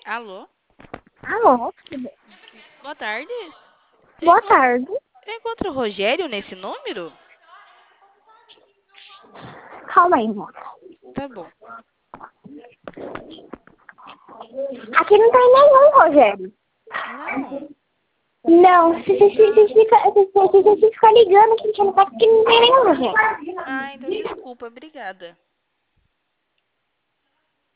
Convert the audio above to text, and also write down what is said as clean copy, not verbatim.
Alô? Alô? Boa tarde. Boa tarde. Eu encontro o Rogério nesse número? Calma aí, moça. Tá bom. Aqui não tem nenhum, Rogério. Não. Não, você fica ligando aqui, que não tá aqui, não tem nenhum, Rogério. Ah, então desculpa. Obrigada.